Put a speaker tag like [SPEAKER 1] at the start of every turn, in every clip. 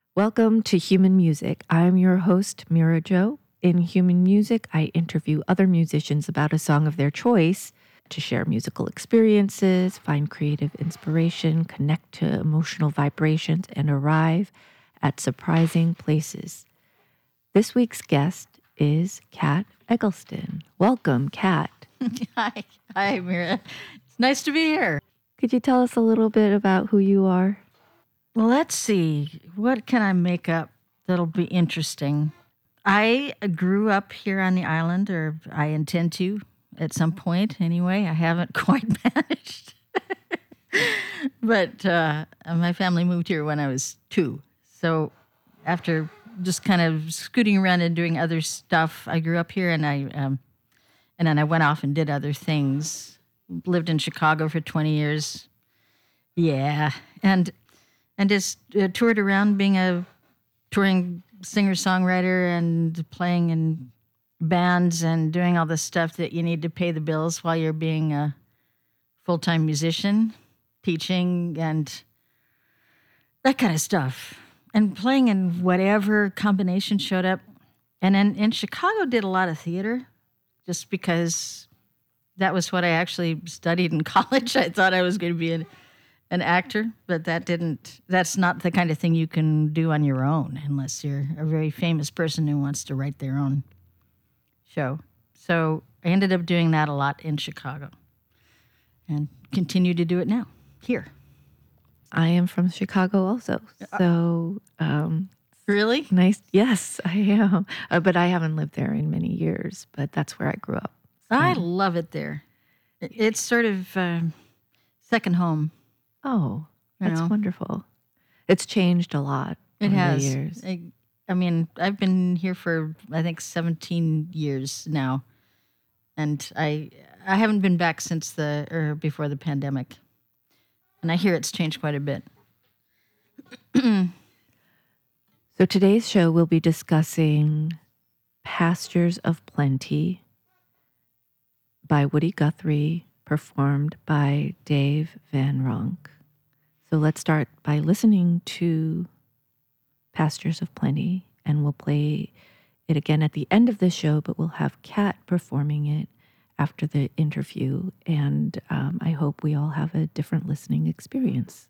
[SPEAKER 1] Welcome to Human Music. I'm your host, Mira Jo. In Human Music, I interview other musicians about a song of their choice to share musical experiences, find creative inspiration, connect to emotional vibrations, and arrive at surprising places. This week's guest is Kat Eggleston. Welcome, Kat.
[SPEAKER 2] Hi, Mira. It's nice to be here.
[SPEAKER 1] Could you tell us a little bit about who you are?
[SPEAKER 2] Well, let's see. What can I make up that'll be interesting? I grew up here on the island, or I intend to at some point anyway. I haven't quite managed. But my family moved here when I was 2. So after just kind of scooting around and doing other stuff, I grew up here and then I went off and did other things. Lived in Chicago for 20 years. Yeah. And just toured around being a touring singer-songwriter and playing in bands and doing all the stuff that you need to pay the bills while you're being a full-time musician, teaching and that kind of stuff. And playing in whatever combination showed up. And then in Chicago did a lot of theater just because that was what I actually studied in college. I thought I was going to be an actor, but that's not the kind of thing you can do on your own unless you're a very famous person who wants to write their own show. So I ended up doing that a lot in Chicago and continue to do it now here.
[SPEAKER 1] I am from Chicago also. So,
[SPEAKER 2] really?
[SPEAKER 1] Nice. Yes, I am. But I haven't lived there in many years, but that's where I grew up. So.
[SPEAKER 2] I love it there. It's sort of second home.
[SPEAKER 1] Oh, that's wonderful. It's changed a lot
[SPEAKER 2] over
[SPEAKER 1] the years.
[SPEAKER 2] I mean, I've been here for, I think, 17 years now. And I haven't been back since before the pandemic. And I hear it's changed quite a bit.
[SPEAKER 1] So today's show we'll be discussing Pastures of Plenty by Woody Guthrie, performed by Dave Van Ronk. So let's start by listening to Pastures of Plenty, and we'll play it again at the end of the show, but we'll have Kat performing it after the interview, and I hope we all have a different listening experience.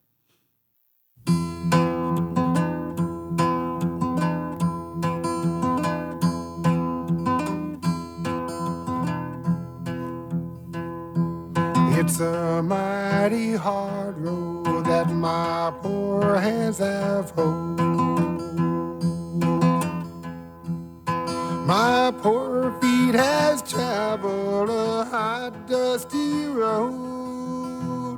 [SPEAKER 3] It's a mighty hard road that my poor hands have hold. My poor feet has traveled a hot, dusty road.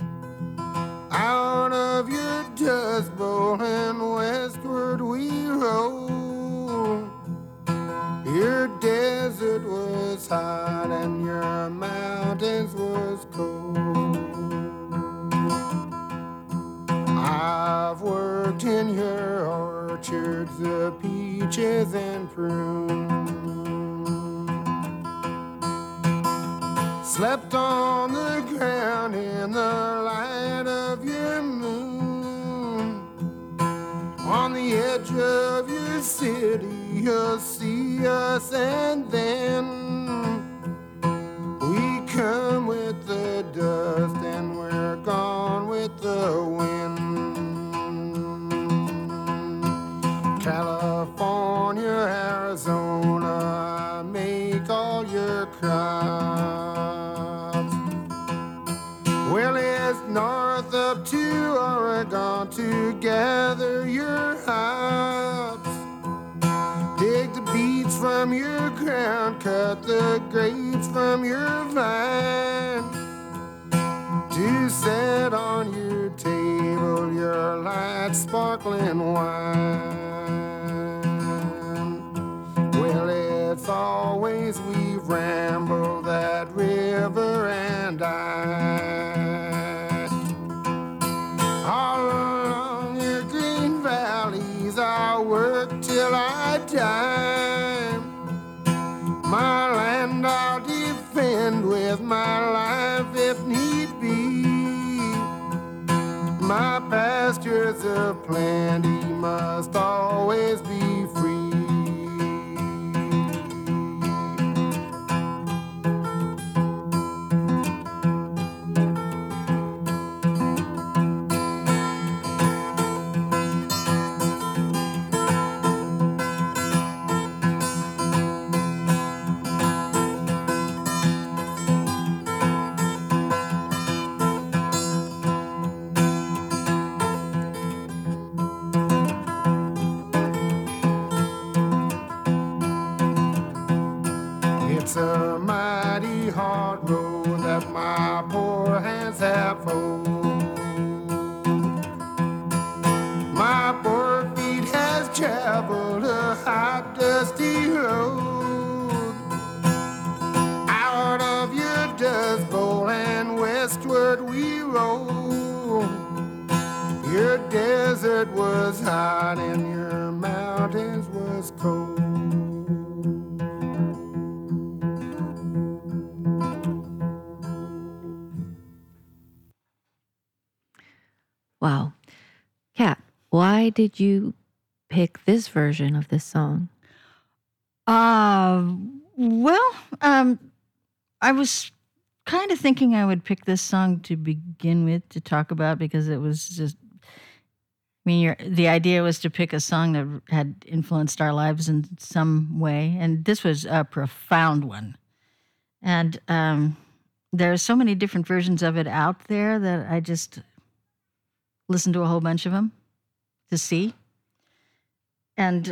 [SPEAKER 3] Out of your dust bowl and westward we roll. Your desert was hot and your mountains was cold. I've worked in your orchards of peaches and prunes. Slept on the ground in the light of your moon. On the edge of your city you'll see us, and then we come with the dust and we're gone with the wind. California, Arizona, make all your crops. Well, it's north up to Oregon to gather your hops. Dig the beets from your ground, cut the grapes from your vine. To set on your table your light sparkling wine. Well, it's always we ramble that river and I. All along your green valleys I'll work till I die. My land I'll defend with my life if need be. My pastures of plenty must must always be free. It's a mighty hard road that my poor hands have hoed. My poor feet has traveled a hot, dusty road. Out of your dust bowl and westward we roll. Your desert was hot and your mountains was cold.
[SPEAKER 1] Wow. Kat, why did you pick this version of this song?
[SPEAKER 2] Well, I was kind of thinking I would pick this song to begin with to talk about because it was just, the idea was to pick a song that had influenced our lives in some way, and this was a profound one. And there are so many different versions of it out there that I just listened to a whole bunch of them to see. And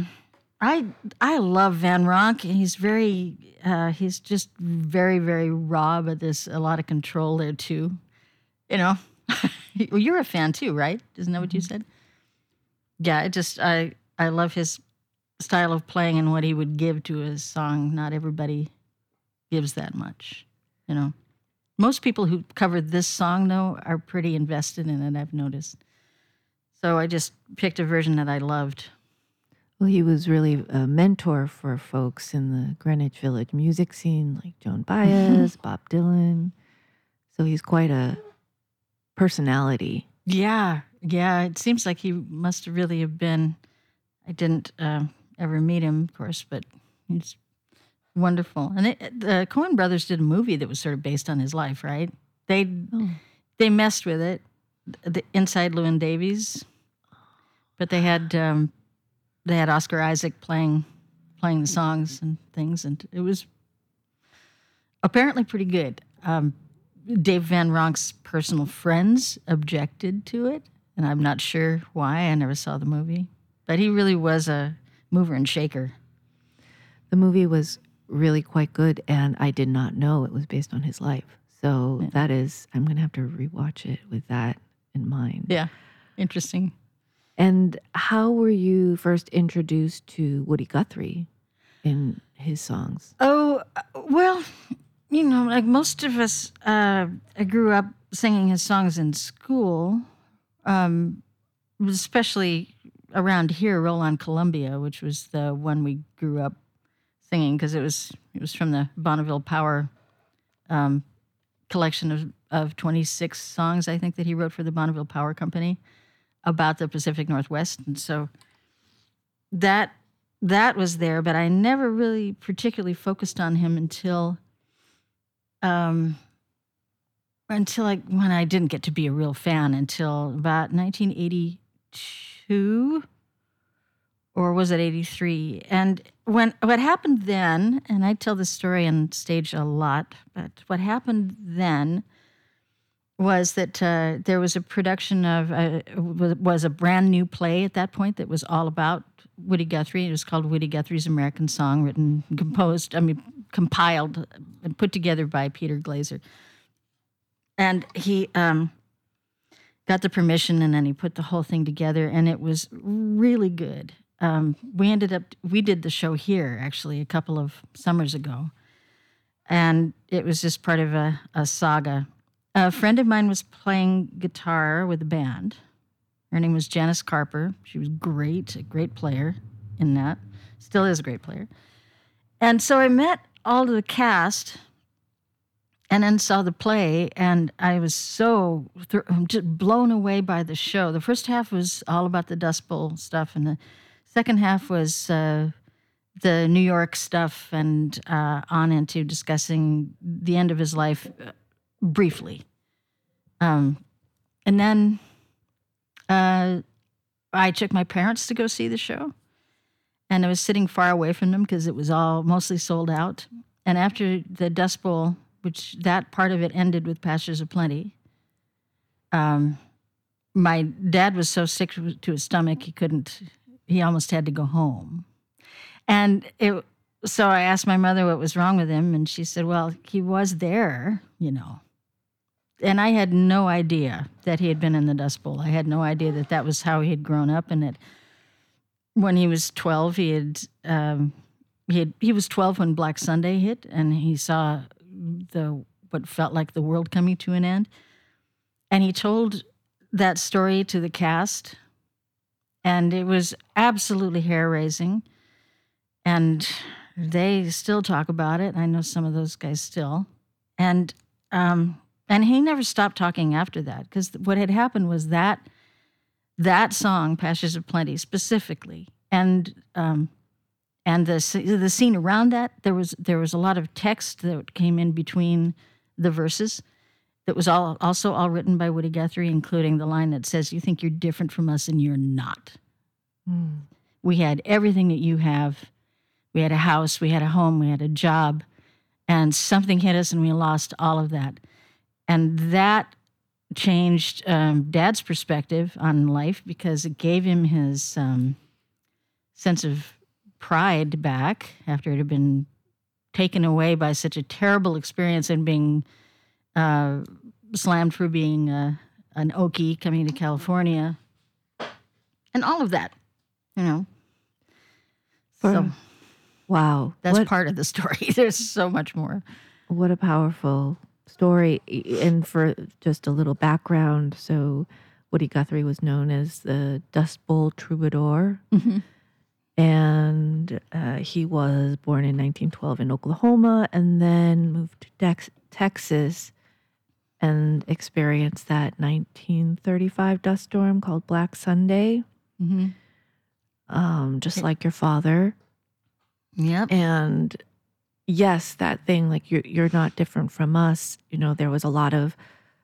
[SPEAKER 2] I love Van Ronk. He's he's just very, very raw, but there's a lot of control there too. You know, well, you're a fan too, right? Isn't that what you said? Yeah, I love his style of playing and what he would give to a song. Not everybody gives that much, you know. Most people who cover this song, though, are pretty invested in it, I've noticed. So I just picked a version that I loved.
[SPEAKER 1] Well, he was really a mentor for folks in the Greenwich Village music scene, like Joan Baez, Bob Dylan. So he's quite a personality.
[SPEAKER 2] Yeah. It seems like he must really have been. I didn't ever meet him, of course, but he's wonderful. And the Coen brothers did a movie that was sort of based on his life, right? They messed with it, inside Llewyn Davies, but they had Oscar Isaac playing the songs and things, and it was apparently pretty good. Dave Van Ronk's personal friends objected to it, and I'm not sure why. I never saw the movie, but he really was a mover and shaker.
[SPEAKER 1] The movie was really quite good, and I did not know it was based on his life. So that is, I'm going to have to rewatch it with that in mind.
[SPEAKER 2] Yeah, interesting.
[SPEAKER 1] And how were you first introduced to Woody Guthrie in his songs?
[SPEAKER 2] Oh, well, like most of us, I grew up singing his songs in school, especially around here, Roll on Columbia, which was the one we grew up singing because it was from the Bonneville Power collection of 26 songs, I think, that he wrote for the Bonneville Power Company about the Pacific Northwest. And so that was there, but I never really particularly focused on him until when I didn't get to be a real fan until about 1982. Or was it 83? And what happened then, and I tell this story on stage a lot, but what happened then was that there was a production of, was a brand new play at that point that was all about Woody Guthrie. It was called Woody Guthrie's American Song, written, compiled and put together by Peter Glazer. And he got the permission, and then he put the whole thing together, and it was really good. We did the show here, actually, a couple of summers ago. And it was just part of a saga. A friend of mine was playing guitar with the band. Her name was Janice Carper. She was great, a great player in that. Still is a great player. And so I met all of the cast and then saw the play, and I was so just blown away by the show. The first half was all about the Dust Bowl stuff, and the second half was the New York stuff, and on into discussing the end of his life briefly. And then I took my parents to go see the show, and I was sitting far away from them because it was all mostly sold out. And after the Dust Bowl, which that part of it ended with Pastures of Plenty, my dad was so sick to his stomach he almost had to go home. And so I asked my mother what was wrong with him, and she said, well, he was there, And I had no idea that he had been in the Dust Bowl. I had no idea that was how he had grown up, and that when he was 12, he was 12 when Black Sunday hit, and he saw what felt like the world coming to an end. And he told that story to the cast, and it was absolutely hair-raising. And they still talk about it. I know some of those guys still. And he never stopped talking after that, because what had happened was that song, Pastures of Plenty, specifically, and the scene around that, there was a lot of text that came in between the verses that was also all written by Woody Guthrie, including the line that says, "You think you're different from us, and you're not. We had everything that you have. We had a house, we had a home, we had a job, and something hit us, and we lost all of that." And that changed Dad's perspective on life, because it gave him his sense of pride back after it had been taken away by such a terrible experience and being slammed for being an Okie coming to California and all of that, So
[SPEAKER 1] wow.
[SPEAKER 2] that's part of the story. There's so much more.
[SPEAKER 1] What a powerful story. And for just a little background, so Woody Guthrie was known as the Dust Bowl troubadour.
[SPEAKER 2] Mm-hmm.
[SPEAKER 1] And he was born in 1912 in Oklahoma, and then moved to Texas and experienced that 1935 dust storm called Black Sunday, just like your father.
[SPEAKER 2] Yep.
[SPEAKER 1] And yes, that thing, like you're not different from us. There was a lot of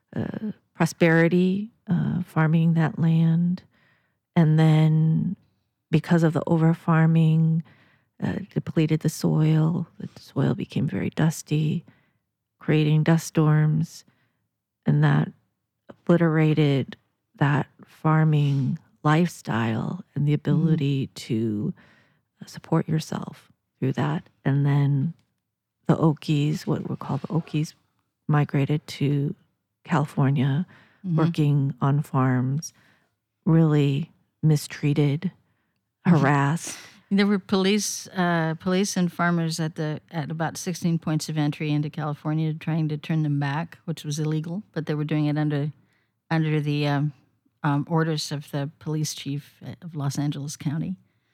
[SPEAKER 1] prosperity, farming that land, and then because of the over farming, depleted the soil. The soil became very dusty, creating dust storms, and that obliterated that farming lifestyle and the ability to support yourself through that. And then the Okies, what were called the Okies, migrated to California, working on farms, really mistreated, harassed.
[SPEAKER 2] There were police and farmers at about 16 points of entry into California, trying to turn them back, which was illegal, but they were doing it under the orders of the police chief of Los Angeles County.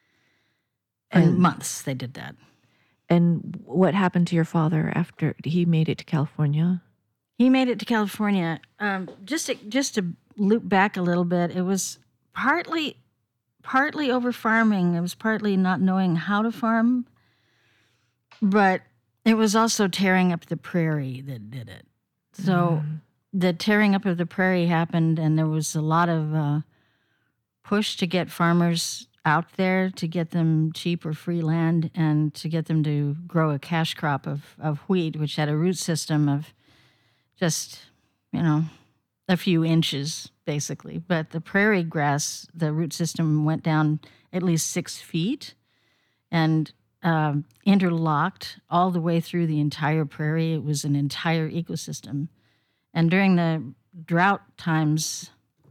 [SPEAKER 2] For months they did that.
[SPEAKER 1] And what happened to your father after he made it to California?
[SPEAKER 2] He made it to California. Just to loop back a little bit, it was partly over farming. It was partly not knowing how to farm, but it was also tearing up the prairie that did it. So the tearing up of the prairie happened, and there was a lot of push to get farmers out there, to get them cheap or free land, and to get them to grow a cash crop of wheat, which had a root system of just, a few inches, basically. But the prairie grass, the root system went down at least 6 feet and interlocked all the way through the entire prairie. It was an entire ecosystem. And during the drought times,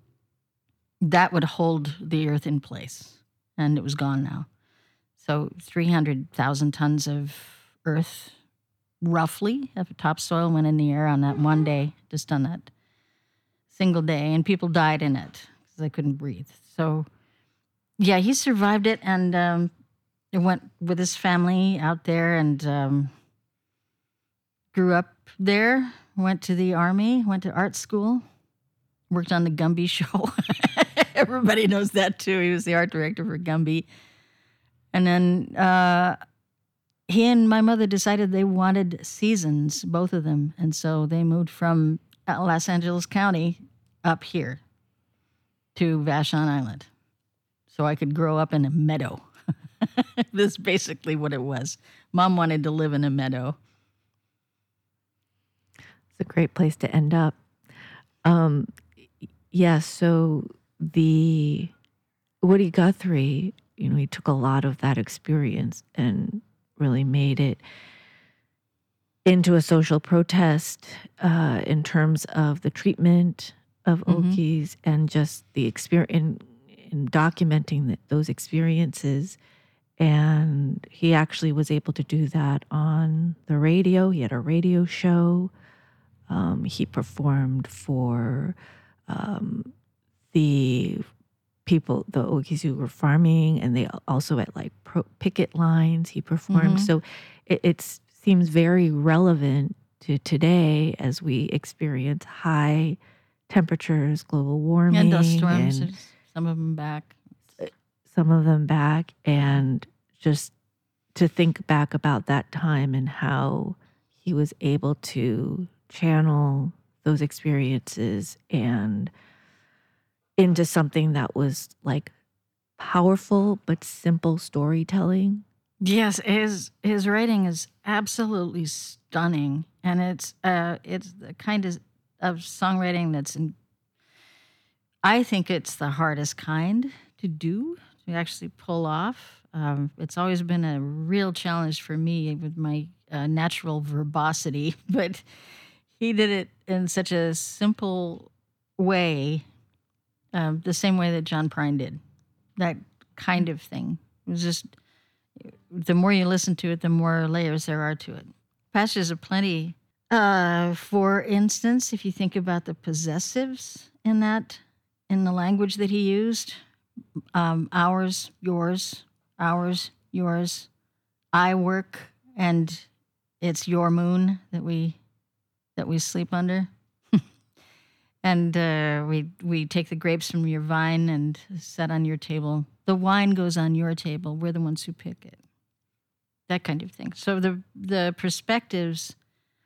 [SPEAKER 2] that would hold the earth in place, and it was gone now. So 300,000 tons of earth, roughly, of topsoil went in the air on that one day, just on that single day, and people died in it because they couldn't breathe. So, yeah, he survived it, and he went with his family out there and grew up there went to the Army, went to art school, worked on the Gumby show. Everybody knows that too. He was the art director for Gumby. And then he and my mother decided they wanted seasons, both of them. And so they moved from Los Angeles County up here to Vashon Island so I could grow up in a meadow. This is basically what it was. Mom wanted to live in a meadow.
[SPEAKER 1] It's a great place to end up. Yes, so the Woody Guthrie, he took a lot of that experience and really made it into a social protest in terms of the treatment of Okies and just the experience in documenting those experiences. And he actually was able to do that on the radio. He had a radio show. He performed for the people, the Okies who were farming, and they also at like picket lines he performed. So it seems very relevant to today as we experience high temperatures, global warming.
[SPEAKER 2] And dust storms, some of them back. And just to think back about that time and how he was able to channel those experiences and into something that was like powerful but simple storytelling. Yes, his writing is absolutely stunning, and it's the kind of songwriting that's I think it's the hardest kind to do, to actually pull off. It's always been a real challenge for me with my natural verbosity, but he did it in such a simple way, the same way that John Prine did. That kind of thing. It was just, the more you listen to it, the more layers there are to it. Pastures of Plenty, for instance, if you think about the possessives in the language that he used, ours, yours, I work, and it's your moon that we sleep under. And we take the grapes from your vine and set on your table. The wine goes on your table. We're the ones who pick it. That kind of thing. So the perspectives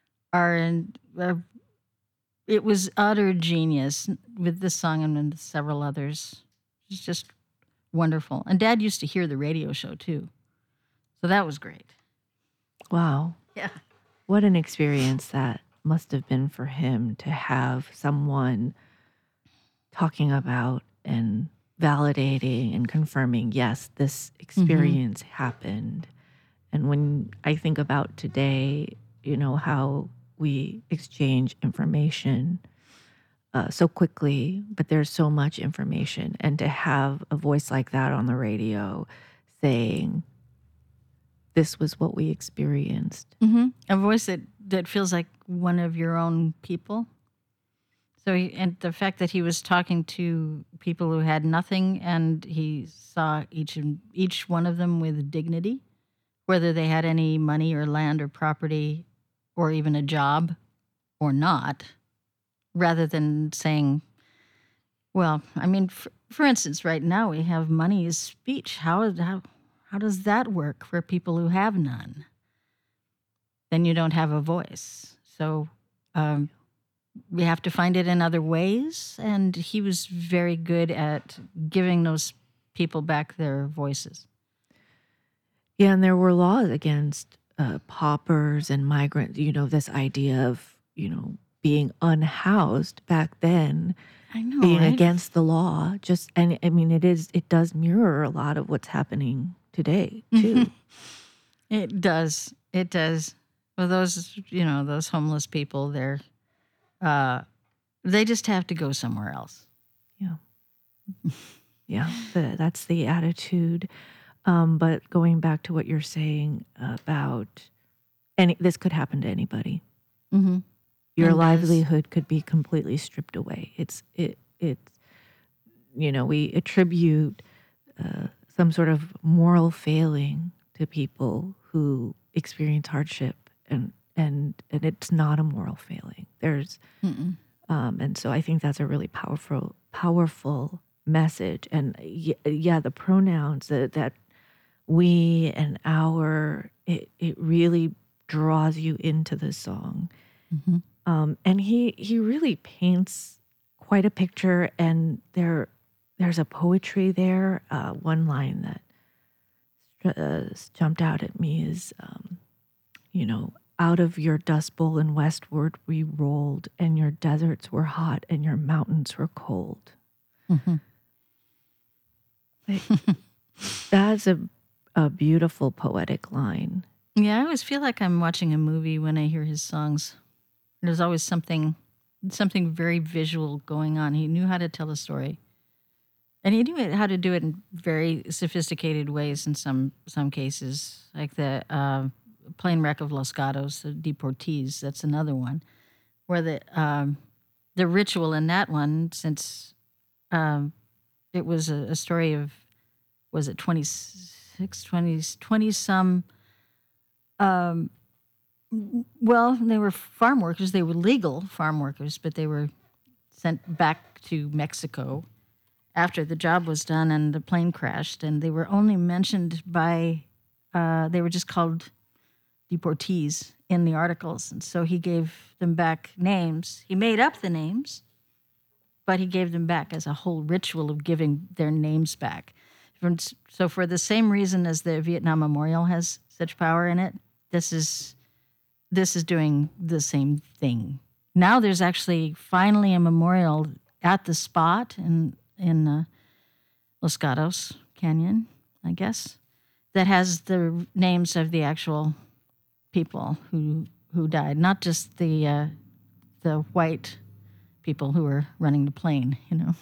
[SPEAKER 2] it was utter genius with this song and several others. It's just wonderful. And Dad used to hear the radio show too. So that was great.
[SPEAKER 1] Wow.
[SPEAKER 2] Yeah.
[SPEAKER 1] What an experience that must have been for him to have someone talking about and validating and confirming, yes, this experience happened. And when I think about today, how we exchange information so quickly, but there's so much information. And to have a voice like that on the radio saying, this was what we experienced.
[SPEAKER 2] A voice that feels like one of your own people. So, and the fact that he was talking to people who had nothing, and he saw each one of them with dignity, whether they had any money or land or property or even a job or not, rather than saying, well, I mean, for instance, right now we have money is speech. How does that work for people who have none? Then you don't have a voice. So we have to find it in other ways. And he was very good at giving those people back their voices.
[SPEAKER 1] Yeah, and there were laws against paupers and migrants, this idea of, being unhoused back then.
[SPEAKER 2] I know,
[SPEAKER 1] being
[SPEAKER 2] right?
[SPEAKER 1] against the law. And I mean, it does mirror a lot of what's happening today too.
[SPEAKER 2] It does. Well, those homeless people, they just have to go somewhere else.
[SPEAKER 1] Yeah, that's the attitude. But going back to what you're saying about this could happen to anybody. Your livelihood could be completely stripped away. We attribute some sort of moral failing to people who experience hardship, and and it's not a moral failing. There's, and so I think that's a really powerful message. And yeah, the pronouns that we and our, it really draws you into the song. And he really paints quite a picture, and there's a poetry there. One line that jumped out at me is, out of your dust bowl and westward we rolled, and your deserts were hot and your mountains were cold. That's a beautiful poetic line.
[SPEAKER 2] Yeah, I always feel like I'm watching a movie when I hear his songs. There's always something very visual going on. He knew how to tell a story. And he knew how to do it in very sophisticated ways in some cases, like the plane wreck of Los Gatos, the Deportees. That's another one, where the ritual in that one, since it was a story of, was it 20 some. Well, they were farm workers. They were legal farm workers, but they were sent back to Mexico after the job was done and the plane crashed. And they were only mentioned by, they were just called deportees in the articles. And so he gave them back names. He made up the names, but he gave them back as a whole ritual of giving their names back. So for the same reason as the Vietnam Memorial has such power in it, this is doing the same thing. Now there's actually finally a memorial at the spot in Los Gatos Canyon, I guess, that has the names of the actual people who died, not just the white people who were running the plane,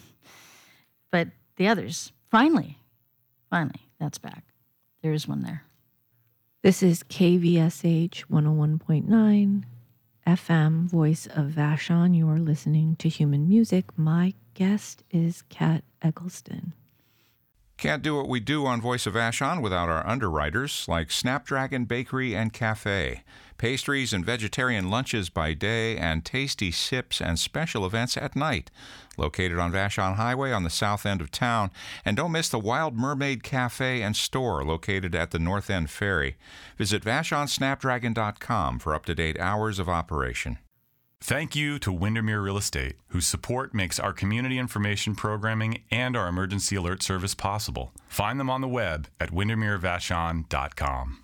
[SPEAKER 2] but the others. Finally, that's back. There is one there.
[SPEAKER 1] This is KVSH 101.9 FM, Voice of Vashon. You are listening to Human Music. My guest is Kat Eggleston.
[SPEAKER 4] Can't do what we do on Voice of Vashon without our underwriters like Snapdragon Bakery and Cafe. Pastries and vegetarian lunches by day and tasty sips and special events at night. Located on Vashon Highway on the south end of town. And don't miss the Wild Mermaid Cafe and store located at the North End Ferry. Visit VashonSnapdragon.com for up-to-date hours of operation.
[SPEAKER 5] Thank you to Windermere Real Estate, whose support makes our community information programming and our emergency alert service possible. Find them on the web at windermerevashon.com.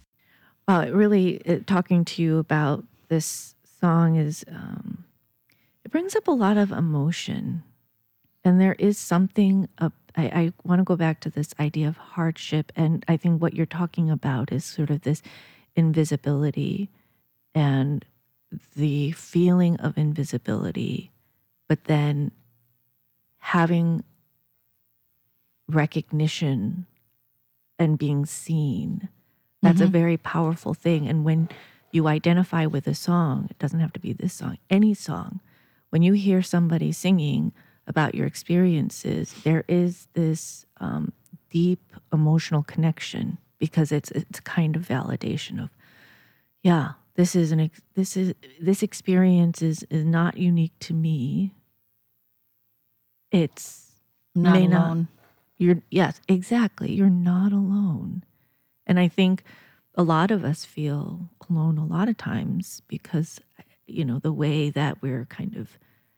[SPEAKER 1] Talking to you about this song is, it brings up a lot of emotion. And there is something, I want to go back to this idea of hardship. And I think what you're talking about is sort of this invisibility and the feeling of invisibility, but then having recognition and being seen. That's a very powerful thing. And when you identify with a song, it doesn't have to be this song, any song. When you hear somebody singing about your experiences, there is this deep emotional connection because it's a kind of validation of, yeah, this experience is not unique to me. It's
[SPEAKER 2] not alone.
[SPEAKER 1] Yes, exactly. You're not alone. And I think a lot of us feel alone a lot of times because, the way that we're kind of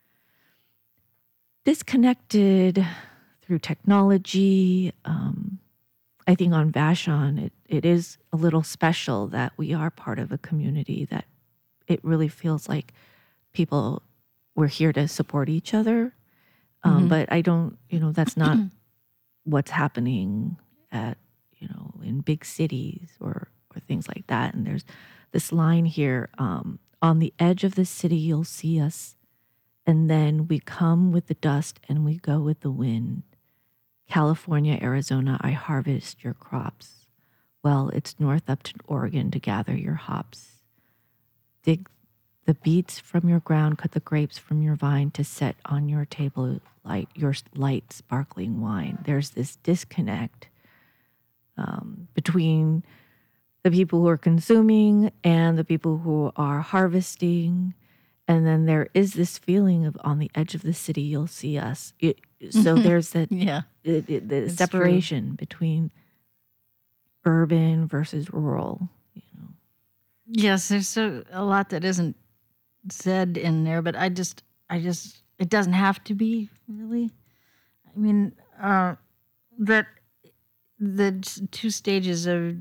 [SPEAKER 1] disconnected through technology. I think on Vashon, it is a little special that we are part of a community that it really feels like we're here to support each other. But I don't, that's not what's happening at, in big cities or things like that. And there's this line here, on the edge of the city, you'll see us. And then we come with the dust and we go with the wind. California, Arizona, I harvest your crops. Well, it's north up to Oregon to gather your hops. Dig the beets from your ground, cut the grapes from your vine to set on your table your light sparkling wine. There's this disconnect between the people who are consuming and the people who are harvesting. And then there is this feeling of on the edge of the city, you'll see us. So there's that
[SPEAKER 2] Yeah.
[SPEAKER 1] the separation between urban versus rural.
[SPEAKER 2] Yes, there's a lot that isn't said in there, but I just, it doesn't have to be really. I mean, that the two stages of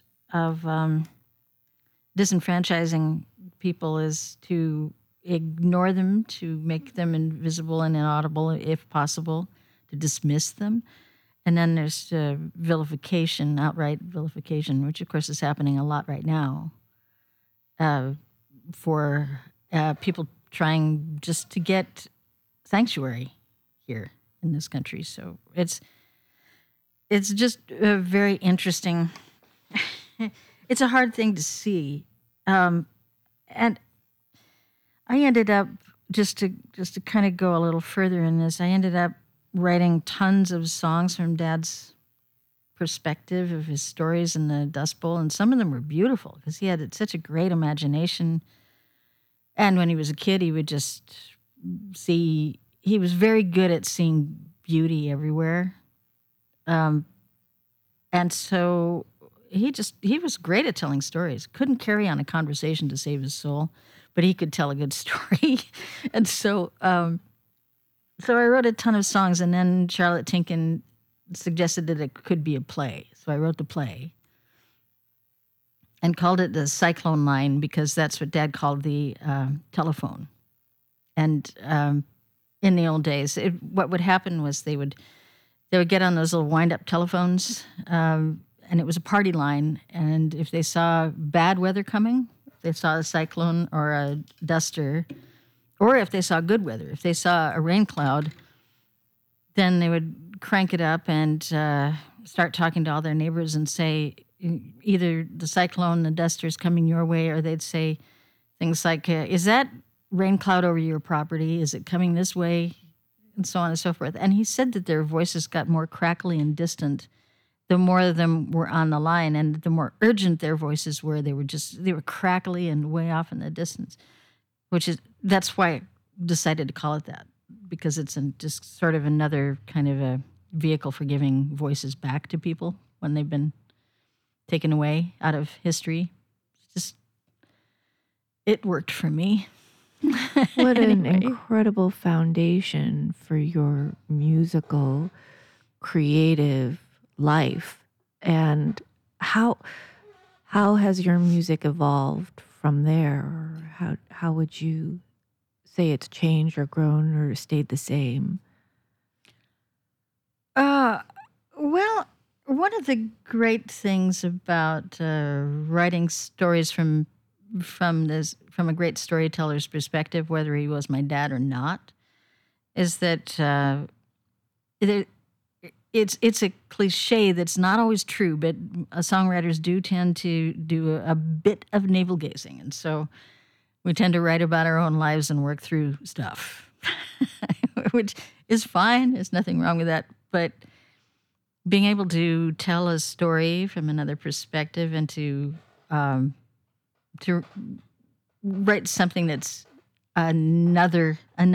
[SPEAKER 2] disenfranchising people is to ignore them, to make them invisible and inaudible if possible, to dismiss them. And then there's vilification, outright vilification, which of course is happening a lot right now for people trying just to get sanctuary here in this country. So it's just very interesting. It's a hard thing to see. And I ended up, just to kind of go a little further in this, I ended up writing tons of songs from Dad's perspective of his stories in the Dust Bowl, and some of them were beautiful because he had such a great imagination. And when he was a kid, he would just see, he was very good at seeing beauty everywhere. And so he was great at telling stories. Couldn't carry on a conversation to save his soul, but he could tell a good story. And so so I wrote a ton of songs, and then Charlotte Tinkin suggested that it could be a play. So I wrote the play and called it the Cyclone Line because that's what Dad called the telephone. And in the old days, what would happen was they would get on those little wind-up telephones, and it was a party line. And if they saw bad weather coming, if they saw a cyclone or a duster, or if they saw good weather, if they saw a rain cloud, then they would crank it up and start talking to all their neighbors and say either the cyclone, the duster's coming your way, or they'd say things like, is that rain cloud over your property? Is it coming this way? And so on and so forth. And he said that their voices got more crackly and distant the more of them were on the line, and the more urgent their voices were. They were crackly and way off in the distance, that's why I decided to call it that, because it's just sort of another kind of a vehicle for giving voices back to people when they've been taken away out of history. It worked for me.
[SPEAKER 1] What an incredible foundation for your musical, creative life. And how has your music evolved from there? Or how would you say it's changed or grown or stayed the same?
[SPEAKER 2] Well, one of the great things about writing stories from a great storyteller's perspective, whether he was my dad or not, is that it's a cliche that's not always true, but songwriters do tend to do a bit of navel gazing, and so we tend to write about our own lives and work through stuff, which is fine. There's nothing wrong with that, but being able to tell a story from another perspective and to write something that's another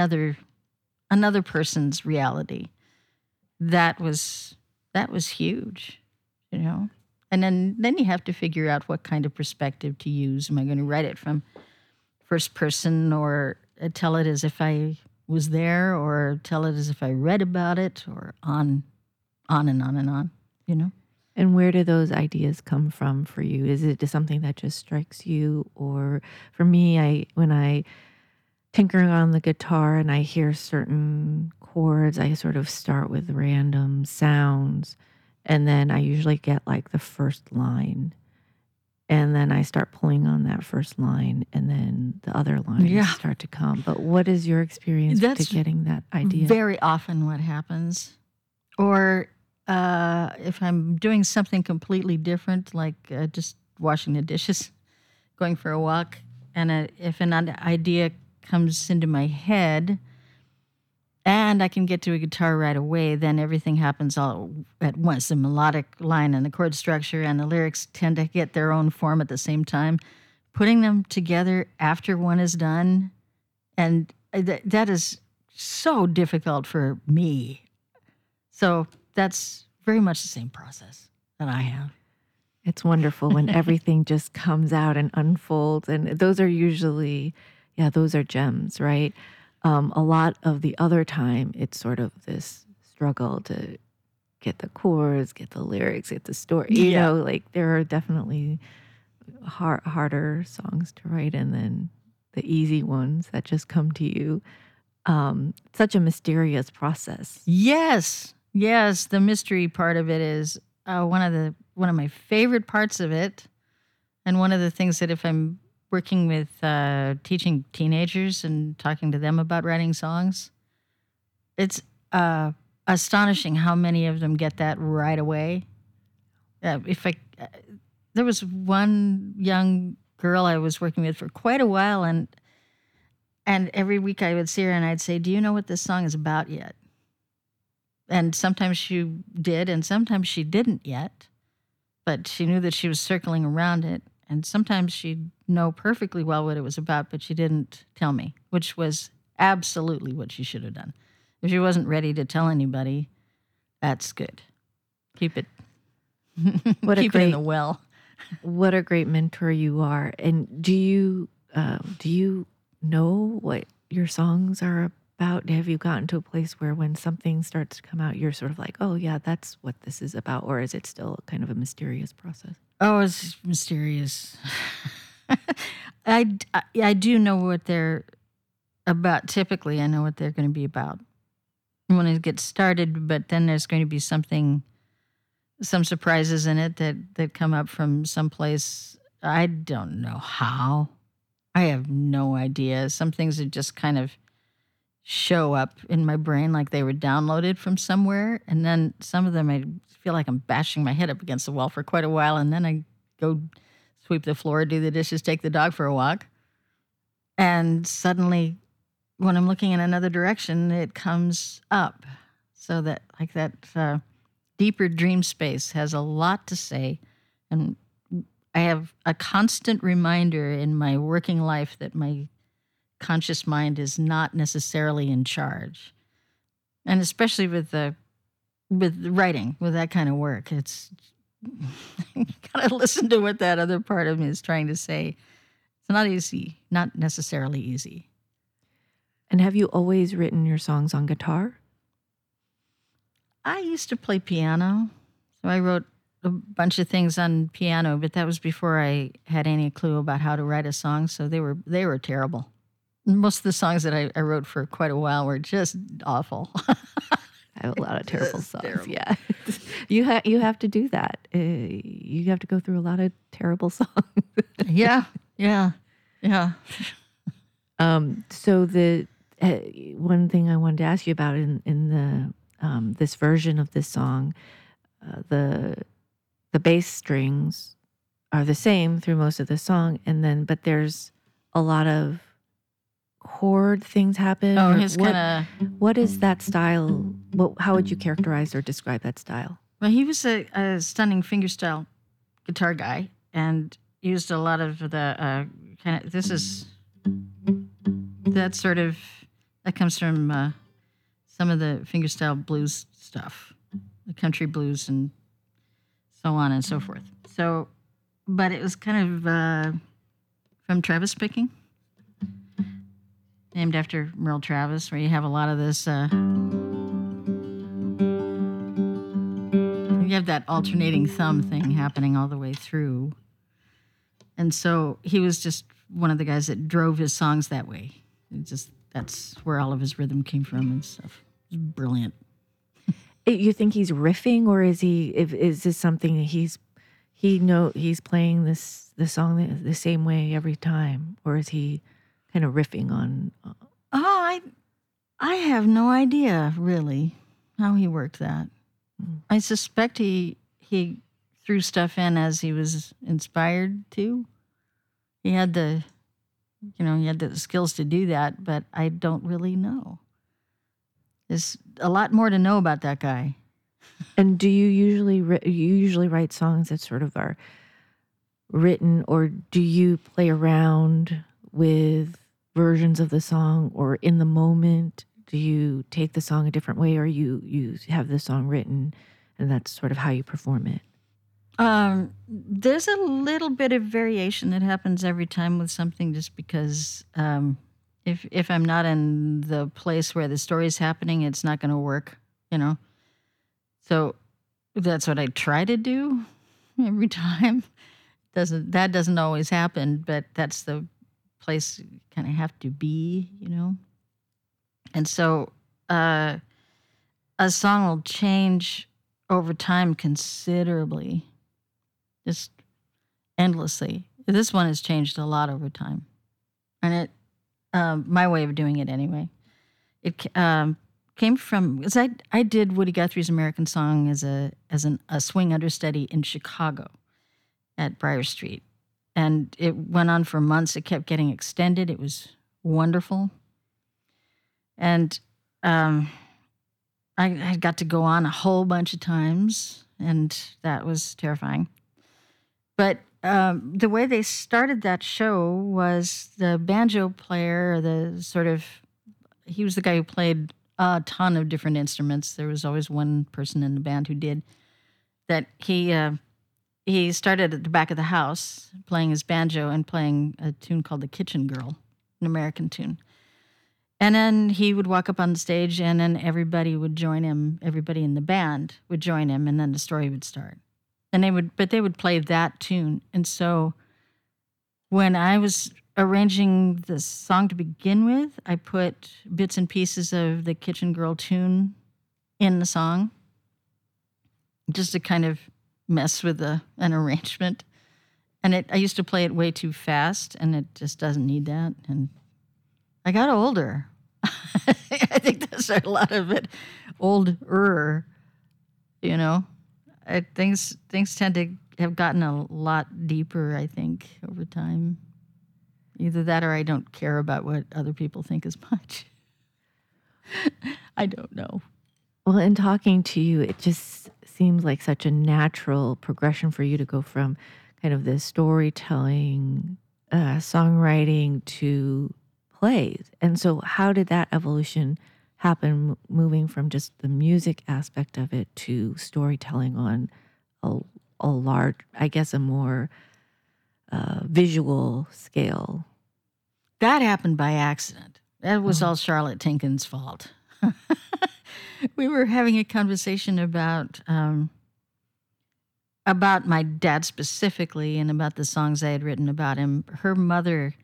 [SPEAKER 2] person's reality, that was huge, you know. And then you have to figure out what kind of perspective to use. Am I going to write it from first person, or tell it as if I was there, or tell it as if I read about it, or on and on and on, you know?
[SPEAKER 1] And where do those ideas come from for you? Is it just something that just strikes you? Or for me, when I tinker on the guitar and I hear certain chords, I sort of start with random sounds, and then I usually get like the first line, and then I start pulling on that first line, and then the other lines start to come. But what is your experience to getting that idea?
[SPEAKER 2] Very often what happens. Or if I'm doing something completely different, like just washing the dishes, going for a walk, and if an idea comes into my head, and I can get to a guitar right away, then everything happens all at once. The melodic line and the chord structure and the lyrics tend to get their own form at the same time. Putting them together after one is done, and that is so difficult for me. So that's very much the same process that I have.
[SPEAKER 1] It's wonderful when everything just comes out and unfolds. And those are usually, those are gems, right? A lot of the other time, it's sort of this struggle to get the chords, get the lyrics, get the story. You know, like there are definitely harder songs to write, and then the easy ones that just come to you. Such a mysterious process.
[SPEAKER 2] Yes, the mystery part of it is one of my favorite parts of it, and one of the things that if I'm working with teaching teenagers and talking to them about writing songs, it's astonishing how many of them get that right away. There was one young girl I was working with for quite a while, and every week I would see her and I'd say, "Do you know what this song is about yet?" And sometimes she did, and sometimes she didn't yet, but she knew that she was circling around it. And sometimes she'd know perfectly well what it was about, but she didn't tell me, which was absolutely what she should have done. If she wasn't ready to tell anybody, that's good. Keep it. Keep it in the well.
[SPEAKER 1] What a great mentor you are. And do you know what your songs are about? Have you gotten to a place where when something starts to come out, you're sort of like, oh yeah, that's what this is about? Or is it still kind of a mysterious process?
[SPEAKER 2] Oh, it's mysterious. I do know what they're about. Typically, I know what they're going to be about when it gets started, but then there's going to be some surprises in it that come up from someplace. I don't know how. I have no idea. Some things that just kind of show up in my brain like they were downloaded from somewhere. And then some of them I feel like I'm bashing my head up against the wall for quite a while. And then I go sweep the floor, do the dishes, take the dog for a walk. And suddenly when I'm looking in another direction, it comes up. So that deeper dream space has a lot to say. And I have a constant reminder in my working life that my conscious mind is not necessarily in charge. And especially with writing, with that kind of work, it's you gotta listen to what that other part of me is trying to say. It's not easy, not necessarily easy.
[SPEAKER 1] And have you always written your songs on guitar?
[SPEAKER 2] I used to play piano, so I wrote a bunch of things on piano, but that was before I had any clue about how to write a song, so they were terrible. Most of the songs that I wrote for quite a while were just awful.
[SPEAKER 1] I have a lot of terrible songs.
[SPEAKER 2] Terrible.
[SPEAKER 1] Yeah, you have to do that. You have to go through a lot of terrible songs.
[SPEAKER 2] Yeah.
[SPEAKER 1] So the one thing I wanted to ask you about in the this version of this song, the bass strings are the same through most of the song, but there's a lot of chord things happen.
[SPEAKER 2] Oh, his kind of.
[SPEAKER 1] What is that style? How would you characterize or describe that style?
[SPEAKER 2] Well, he was a stunning fingerstyle guitar guy, and used a lot of the kind of. That comes from some of the fingerstyle blues stuff, the country blues and so on and so forth. So, but it was kind of from Travis picking, named after Merle Travis, where you have a lot of this. You have that alternating thumb thing happening all the way through. And so he was just one of the guys that drove his songs that way. That's where all of his rhythm came from and stuff. It was brilliant.
[SPEAKER 1] You think he's riffing, or is this something that he's playing the song the same way every time, or is he kind of riffing on?
[SPEAKER 2] I have no idea really how he worked that. I suspect he threw stuff in as he was inspired to. He had the skills to do that, but I don't really know. There's a lot more to know about that guy.
[SPEAKER 1] And do you usually write songs that sort of are written, or do you play around with versions of the song, or in the moment, do you take the song a different way, or you have the song written and that's sort of how you perform it?
[SPEAKER 2] There's a little bit of variation that happens every time with something, just because if I'm not in the place where the story's happening, it's not going to work, you know. So that's what I try to do every time. That doesn't always happen, but that's the place you kind of have to be, you know. And so a song will change over time considerably, just endlessly. This one has changed a lot over time, and it my way of doing it anyway. It came from, because I did Woody Guthrie's American Song as a swing understudy in Chicago at Briar Street, and it went on for months. It kept getting extended. It was wonderful, and I got to go on a whole bunch of times, and that was terrifying. But the way they started that show was the banjo player, he was the guy who played a ton of different instruments. There was always one person in the band who did that. He started at the back of the house playing his banjo and playing a tune called The Kitchen Girl, an American tune. And then he would walk up on the stage, and then everybody would join him. Everybody in the band would join him, and then the story would start. And they would play that tune. And so when I was arranging the song to begin with, I put bits and pieces of the Kitchen Girl tune in the song, just to kind of mess with an arrangement. And I used to play it way too fast, and it just doesn't need that. And I got older. I think that's a lot of it. Older, you know. Things tend to have gotten a lot deeper, I think, over time. Either that, or I don't care about what other people think as much. I don't know.
[SPEAKER 1] Well, in talking to you, it just seems like such a natural progression for you to go from kind of this storytelling, songwriting to plays. And so how did that evolution happen, moving from just the music aspect of it to storytelling on a large, I guess, a more visual scale?
[SPEAKER 2] That happened by accident. That was all Charlotte Tinkin's fault. We were having a conversation about my dad specifically, and about the songs I had written about him. Her mother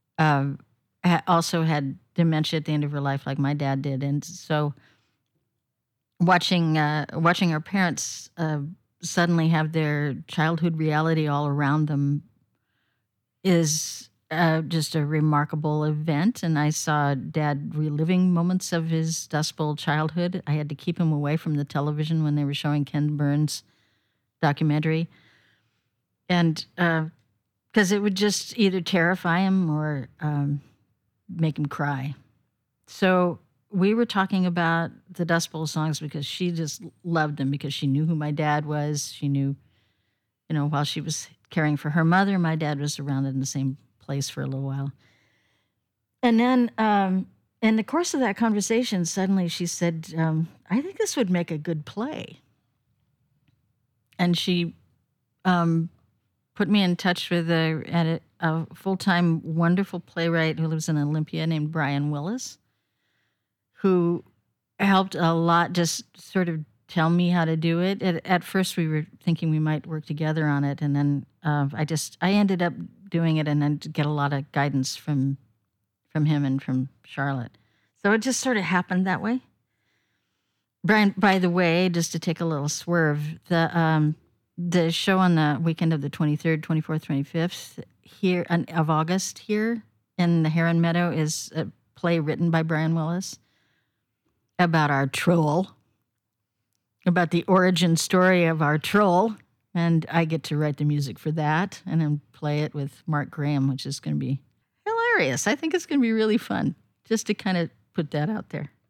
[SPEAKER 2] also had dementia at the end of her life, like my dad did, and so watching our parents suddenly have their childhood reality all around them is just a remarkable event. And I saw Dad reliving moments of his Dust Bowl childhood. I had to keep him away from the television when they were showing Ken Burns' documentary, and because it would just either terrify him or make him cry. So we were talking about the Dust Bowl songs because she just loved them, because she knew who my dad was. She knew, while she was caring for her mother, my dad was around in the same place for a little while. And then in the course of that conversation, suddenly she said, I think this would make a good play. And she put me in touch with a full-time wonderful playwright who lives in Olympia named Brian Willis, who helped a lot just sort of tell me how to do it. At first, we were thinking we might work together on it, and then I ended up doing it, and then get a lot of guidance from him and from Charlotte. So it just sort of happened that way. Brian, by the way, just to take a little swerve, the show on the weekend of the 23rd, 24th, 25th here of August here in the Heron Meadow is a play written by Brian Willis about our troll, about the origin story of our troll. And I get to write the music for that and then play it with Mark Graham, which is going to be hilarious. I think it's going to be really fun, just to kind of put that out there.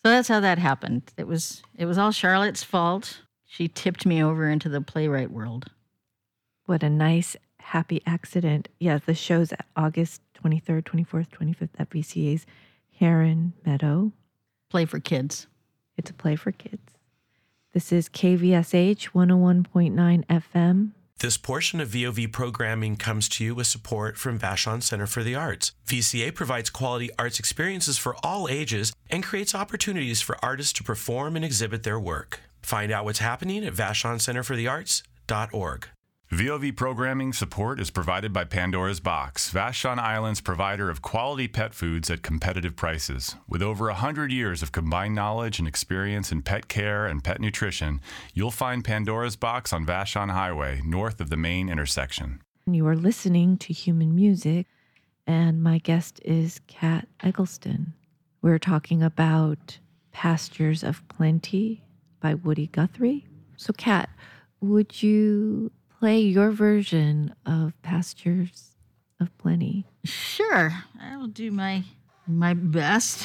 [SPEAKER 2] So that's how that happened. It was all Charlotte's fault. She tipped me over into the playwright world.
[SPEAKER 1] What a nice, happy accident. Yeah, the show's August 23rd, 24th, 25th at VCA's Heron Meadow.
[SPEAKER 2] Play for kids.
[SPEAKER 1] It's a play for kids. This is KVSH 101.9 FM.
[SPEAKER 6] This portion of VOV programming comes to you with support from Vashon Center for the Arts. VCA provides quality arts experiences for all ages and creates opportunities for artists to perform and exhibit their work. Find out what's happening at vashoncenterforthearts.org.
[SPEAKER 5] VOV programming support is provided by Pandora's Box, Vashon Island's provider of quality pet foods at competitive prices. With over 100 years of combined knowledge and experience in pet care and pet nutrition, you'll find Pandora's Box on Vashon Highway, north of the main intersection.
[SPEAKER 1] You are listening to Human Music, and my guest is Kat Eggleston. We're talking about Pastures of Plenty by Woody Guthrie. So, Kat, would you play your version of Pastures of Plenty?
[SPEAKER 2] Sure. I will do my best.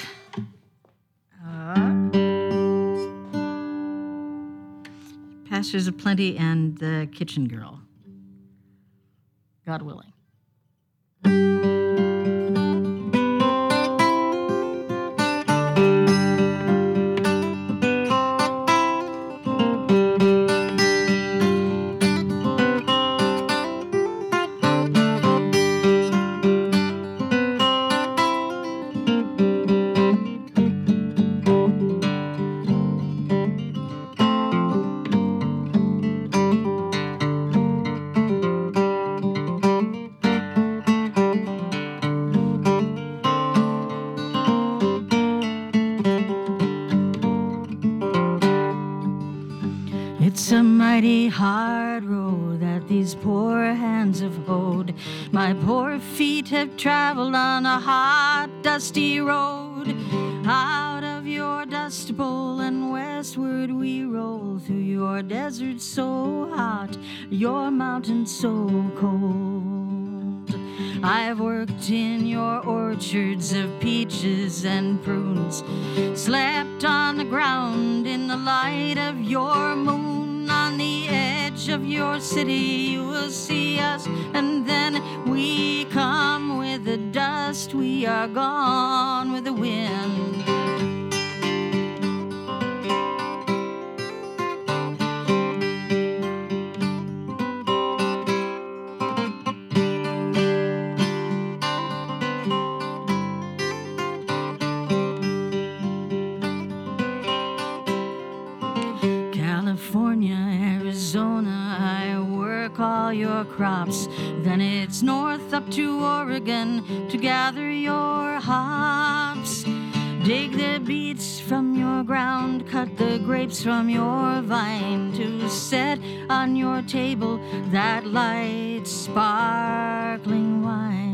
[SPEAKER 2] Pastures of Plenty and The Kitchen Girl. God willing. It's a mighty hard road that these poor hands have hoed. My poor feet have traveled on a hot, dusty road. Out of your dust bowl and westward we roll through your desert so hot, your mountain so cold. I've worked in your orchards of peaches and prunes, slept on the ground in the light of your moon. On the edge of your city you will see us, and then we come with the dust, we are gone with the wind. California, Arizona, I work all your crops. Then it's north up to Oregon to gather your hops. Dig the beets from your ground, cut the grapes from your vine to set on your table that light sparkling wine.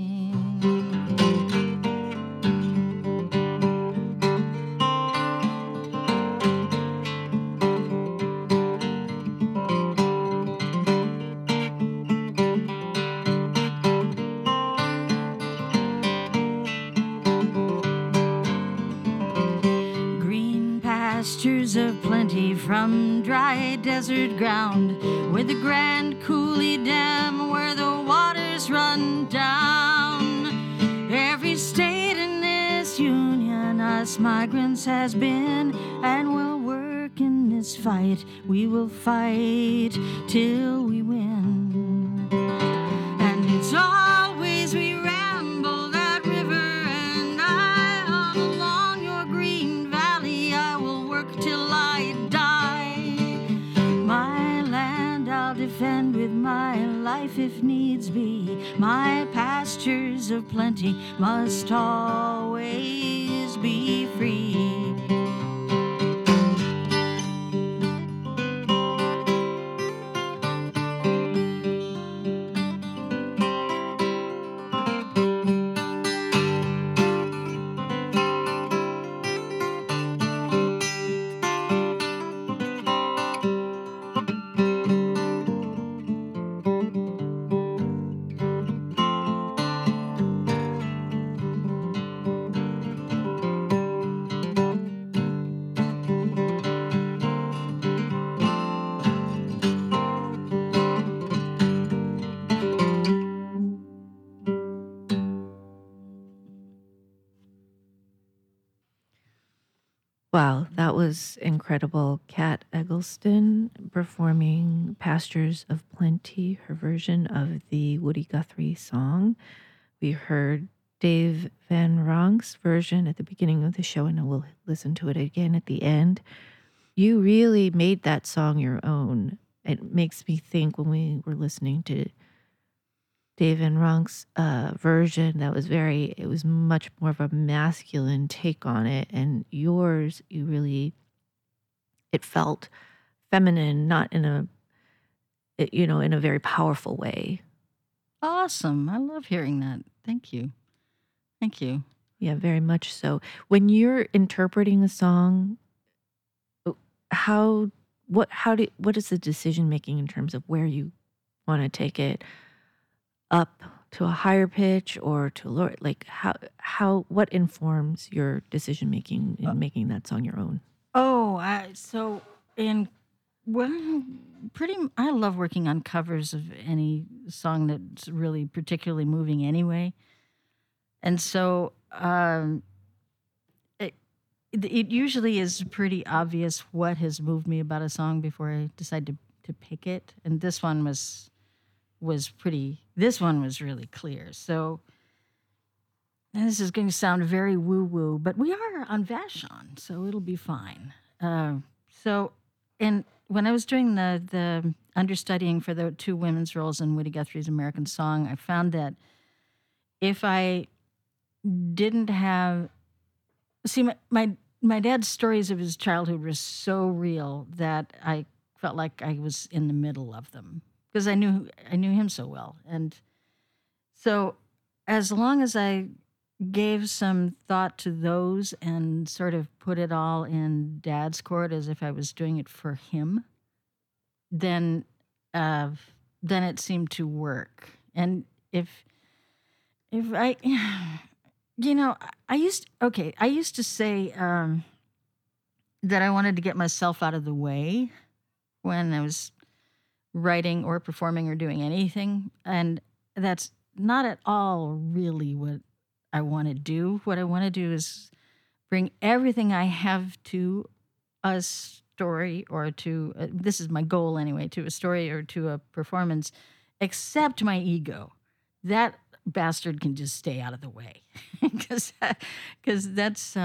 [SPEAKER 2] Pastures of plenty from dry desert ground, with the Grand Coulee Dam where the waters run down. Every state in this union us migrants has been and will work in this fight. We will fight till we win. And it's always we ramble that river, and I all along your green valley I will work till I die. My land I'll defend with my life if needs be. My pastures of plenty must always be free.
[SPEAKER 1] Wow, that was incredible. Kat Eggleston performing Pastures of Plenty, her version of the Woody Guthrie song. We heard Dave Van Ronk's version at the beginning of the show, and we'll listen to it again at the end. You really made that song your own. It makes me think when we were listening to Dave Van Ronk's version, it was much more of a masculine take on it. And yours, it felt feminine, not in in a very powerful way.
[SPEAKER 2] Awesome. I love hearing that. Thank you. Thank you.
[SPEAKER 1] Yeah, very much so. When you're interpreting a song, what is the decision making in terms of where you want to take it up to a higher pitch or to lower? Like what informs your decision making in making that song your own?
[SPEAKER 2] I love working on covers of any song that's really particularly moving anyway. And so it usually is pretty obvious what has moved me about a song before I decide to pick it. And this one was really clear. So and this is going to sound very woo-woo, but we are on Vashon, so it'll be fine. And when I was doing the understudying for the two women's roles in Woody Guthrie's American Song, I found that if I didn't have... See, my dad's stories of his childhood were so real that I felt like I was in the middle of them because I knew him so well. And so as long as I gave some thought to those and sort of put it all in Dad's court as if I was doing it for him, then it seemed to work. And if I, I used to say that I wanted to get myself out of the way when I was writing or performing or doing anything, and that's not at all really what I want to do. What I want to do is bring everything I have to a story or to, this is my goal anyway, to a story or to a performance, except my ego. That bastard can just stay out of the way because that's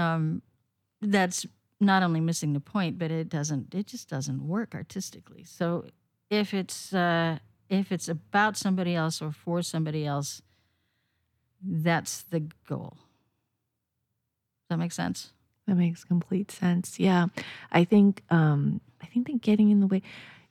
[SPEAKER 2] not only missing the point, but it just doesn't work artistically. So if it's about somebody else or for somebody else, that's the goal. Does that make sense?
[SPEAKER 1] That makes complete sense. Yeah. I think that getting in the way,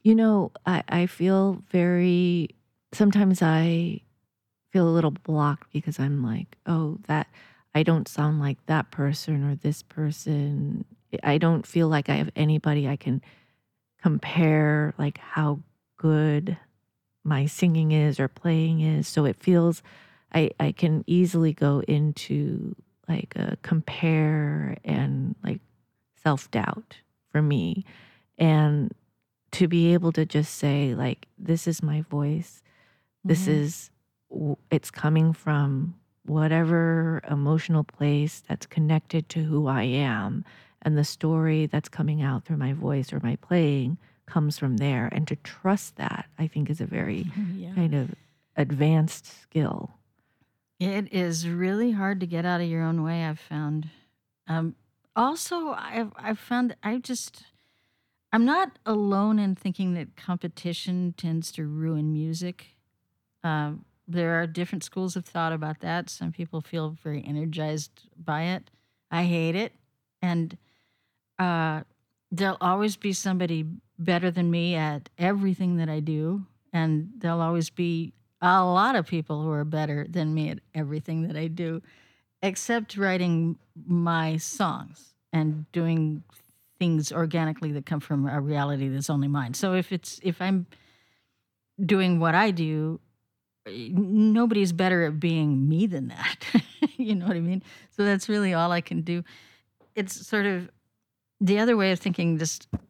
[SPEAKER 1] I feel sometimes I feel a little blocked because I'm like, oh, that I don't sound like that person or this person. I don't feel like I have anybody I can compare like how good my singing is or playing is. So it feels I can easily go into like a compare and like self-doubt for me. And to be able to just say like, this is my voice. This is, it's coming from whatever emotional place that's connected to who I am. And the story that's coming out through my voice or my playing comes from there. And to trust that, I think, is a very kind of advanced skill.
[SPEAKER 2] It is really hard to get out of your own way, I've found. Also, I've found I'm not alone in thinking that competition tends to ruin music. There are different schools of thought about that. Some people feel very energized by it. I hate it. And there'll always be somebody better than me at everything that I do. And there'll always be a lot of people who are better than me at everything that I do, except writing my songs and doing things organically that come from a reality that's only mine. So if I'm doing what I do, nobody's better at being me than that. You know what I mean? So that's really all I can do. It's sort of the other way of thinking.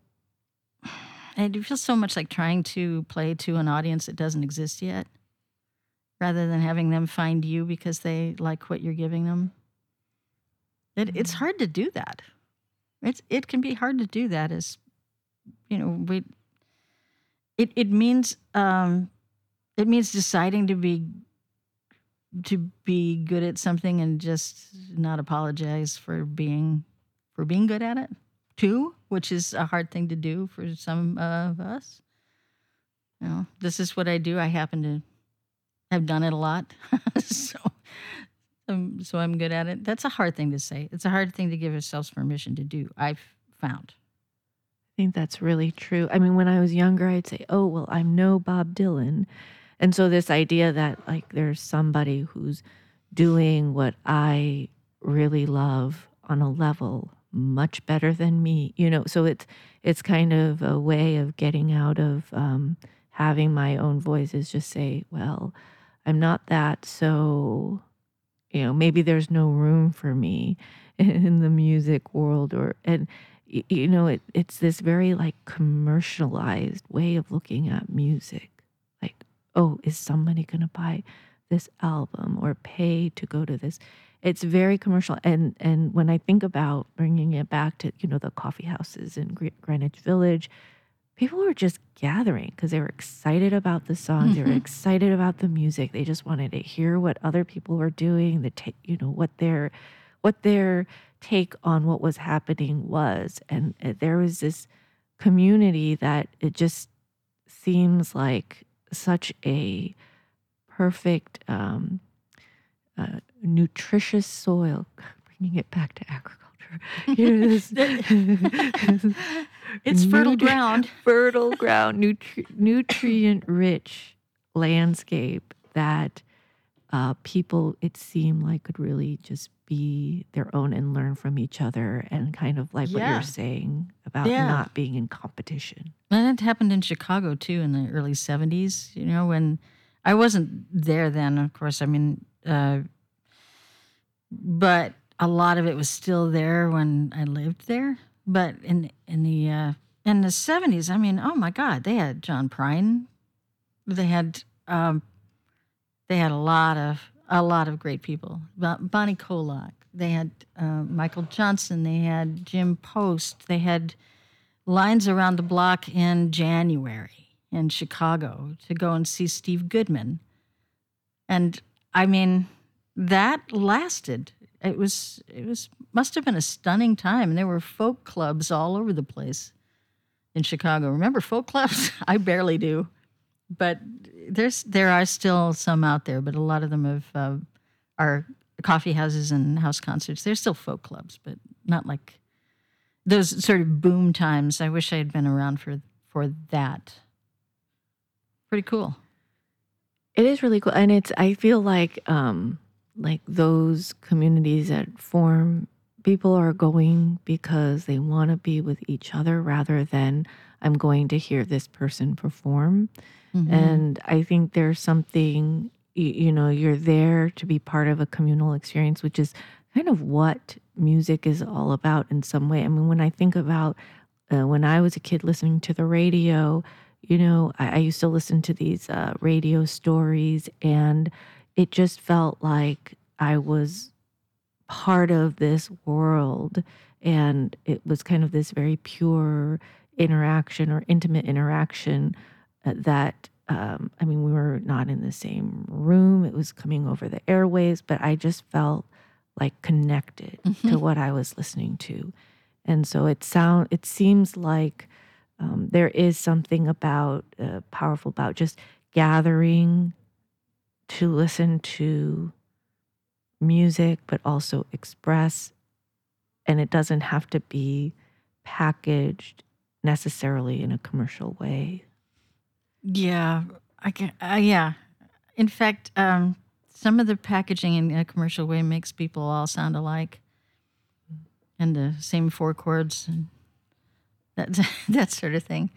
[SPEAKER 2] I do feel so much like trying to play to an audience that doesn't exist yet, rather than having them find you because they like what you're giving them. It's hard to do that. it can be hard to do that. As you know, it means deciding to be good at something and just not apologize for being good at it too, which is a hard thing to do for some of us. You know, this is what I do. I happen to have done it a lot, so I'm good at it. That's a hard thing to say. It's a hard thing to give ourselves permission to do, I've found.
[SPEAKER 1] I think that's really true. I mean, when I was younger, I'd say, oh, well, I'm no Bob Dylan. And so this idea that like there's somebody who's doing what I really love on a level much better than me, you know, so it's kind of a way of getting out of having my own voice, is just say, well, I'm not that, so, you know, maybe there's no room for me in the music world, and you know, it's this very like commercialized way of looking at music. Like, oh, is somebody going to buy this album or pay to go to this? It's very commercial. And when I think about bringing it back to, you know, the coffee houses in Greenwich Village, people were just gathering because they were excited about the songs. They were excited about the music. They just wanted to hear what other people were doing, you know, what their take on what was happening was. And there was this community that it just seems like such a perfect, nutritious soil, bringing it back to agriculture.
[SPEAKER 2] It's fertile ground.
[SPEAKER 1] Fertile ground, nutrient-rich landscape that people, it seemed like, could really just be their own and learn from each other, and kind of like what you're saying about not being in competition.
[SPEAKER 2] And it happened in Chicago too in the early 70s, you know, when I wasn't there then, of course. I mean, but a lot of it was still there when I lived there. But in the 70s, I mean, oh my God, they had John Prine. They had a lot of great people. Bonnie Kolak. They had Michael Johnson. They had Jim Post. They had lines around the block in January in Chicago to go and see Steve Goodman. And I mean, that lasted. It must have been a stunning time. And there were folk clubs all over the place in Chicago. Remember folk clubs? I barely do. But there are still some out there, but a lot of them are coffee houses and house concerts. They're still folk clubs, but not like those sort of boom times. I wish I had been around for that. Pretty cool.
[SPEAKER 1] It is really cool, and I feel like those communities that form, people are going because they want to be with each other rather than I'm going to hear this person perform. Mm-hmm. And I think there's something, you know, you're there to be part of a communal experience, which is kind of what music is all about in some way. I mean, when I think about when I was a kid listening to the radio, you know, I used to listen to these radio stories, and it just felt like I was part of this world, and it was kind of this very pure interaction or intimate interaction that, I mean, we were not in the same room. It was coming over the airwaves, but I just felt like connected to what I was listening to. And so it seems like there is something about powerful about just gathering to listen to music, but also express. And it doesn't have to be packaged necessarily in a commercial way.
[SPEAKER 2] Yeah, I can. Yeah, in fact, some of the packaging in a commercial way makes people all sound alike, and the same four chords and that sort of thing.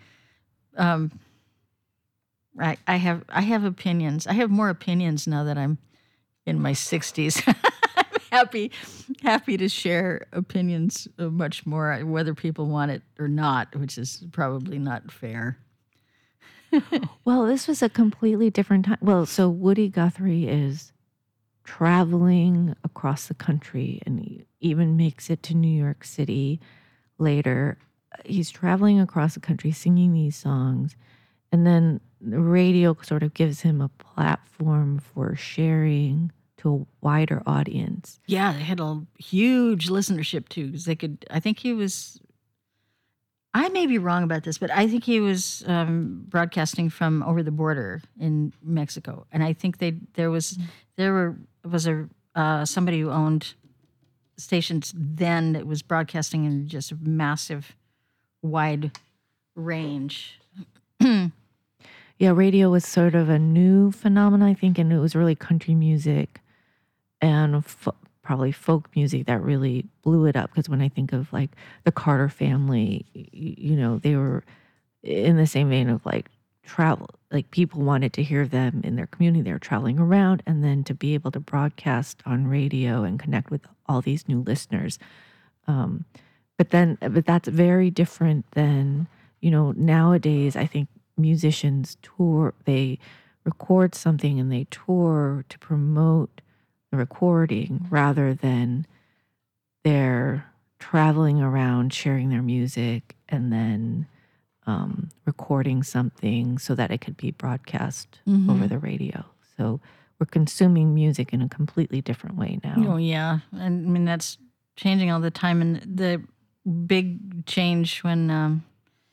[SPEAKER 2] Right. I have opinions. I have more opinions now that I'm in my 60s. I'm happy to share opinions much more, whether people want it or not, which is probably not fair.
[SPEAKER 1] Well, this was a completely different time. Well, so Woody Guthrie is traveling across the country, and he even makes it to New York City later, he's traveling across the country singing these songs, and then the radio sort of gives him a platform for sharing to a wider audience.
[SPEAKER 2] Yeah, they had a huge listenership too, because they could. I think he was. I may be wrong about this, but I think he was broadcasting from over the border in Mexico, and I think there was somebody who owned stations then that was broadcasting in just a massive, wide range.
[SPEAKER 1] Yeah, radio was sort of a new phenomenon, I think, and it was really country music and probably folk music that really blew it up. Because when I think of like the Carter family, they were in the same vein of like travel. Like people wanted to hear them in their community. They were traveling around, and then to be able to broadcast on radio and connect with all these new listeners. But that's very different than, nowadays. I think musicians tour, they record something and they tour to promote the recording rather than they're traveling around sharing their music and then recording something so that it could be broadcast over the radio. So we're consuming music in a completely different way now.
[SPEAKER 2] Oh, yeah. And I mean, that's changing all the time. And the big change when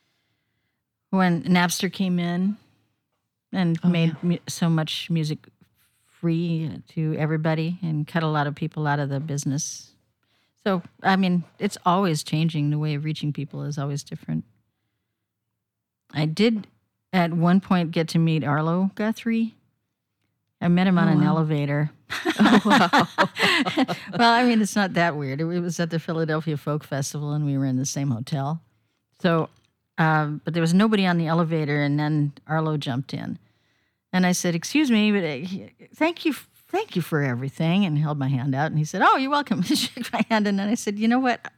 [SPEAKER 2] Napster came in and made so much music free to everybody and cut a lot of people out of the business. So, I mean, it's always changing. The way of reaching people is always different. I did at one point get to meet Arlo Guthrie. I met him on an elevator.
[SPEAKER 1] Oh, wow.
[SPEAKER 2] Well, I mean, it's not that weird. It was at the Philadelphia Folk Festival, and we were in the same hotel. So, but there was nobody on the elevator, and then Arlo jumped in. And I said, "Excuse me, but thank you for everything," and held my hand out. And he said, "Oh, you're welcome." He shook my hand, and then I said, "You know what?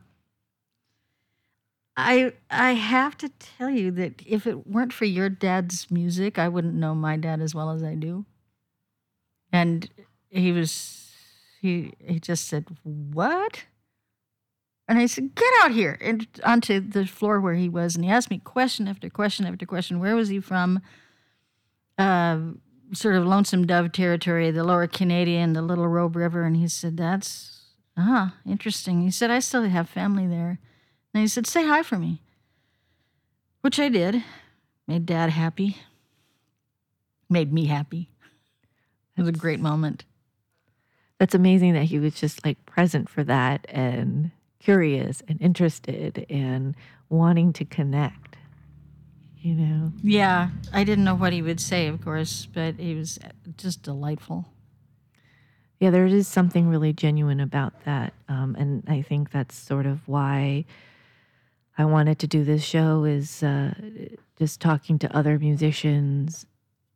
[SPEAKER 2] I have to tell you that if it weren't for your dad's music, I wouldn't know my dad as well as I do." And he just said, "What?" And I said, "Get out here," and onto the floor where he was. And he asked me question after question after question. Where was he from? Sort of Lonesome Dove territory, the Lower Canadian, the Little Robe River. And he said, "That's interesting." He said, "I still have family there." And he said, "Say hi for me," which I did. Made Dad happy. Made me happy. It was a great moment.
[SPEAKER 1] That's amazing that he was just like present for that and curious and interested and wanting to connect,
[SPEAKER 2] Yeah, I didn't know what he would say, of course, but he was just delightful.
[SPEAKER 1] Yeah, there is something really genuine about that. And I think that's sort of why I wanted to do this show is just talking to other musicians.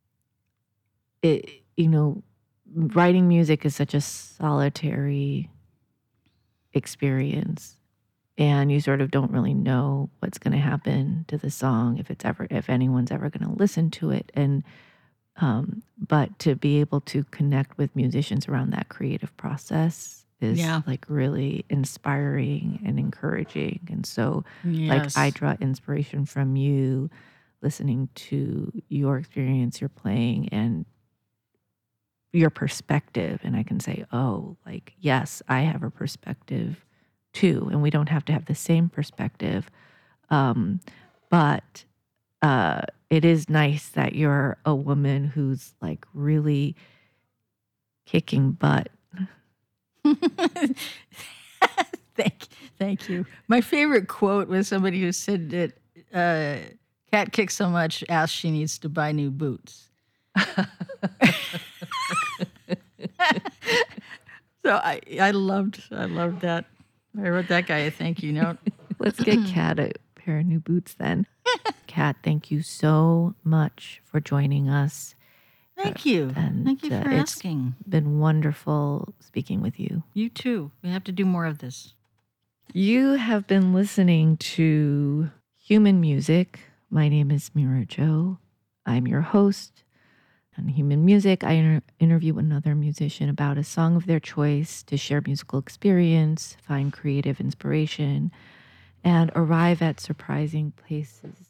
[SPEAKER 1] Writing music is such a solitary experience, and you sort of don't really know what's going to happen to the song if anyone's ever going to listen to it. And but to be able to connect with musicians around that creative process is like really inspiring and encouraging. And so like I draw inspiration from you listening to your experience, your playing, and your perspective. And I can say, oh, like, yes, I have a perspective too. And we don't have to have the same perspective. But it is nice that you're a woman who's like really kicking butt.
[SPEAKER 2] Thank you. My favorite quote was somebody who said that Kat kicks so much ass she needs to buy new boots. So I loved that. I wrote that guy a thank you note.
[SPEAKER 1] Let's get Kat a pair of new boots then. Kat, thank you so much for joining us.
[SPEAKER 2] Thank you. Thank you for asking.
[SPEAKER 1] It's been wonderful speaking with you.
[SPEAKER 2] You too. We have to do more of this.
[SPEAKER 1] You have been listening to Human Music. My name is Mira Jo. I'm your host. On Human Music, I interview another musician about a song of their choice to share musical experience, find creative inspiration, and arrive at surprising places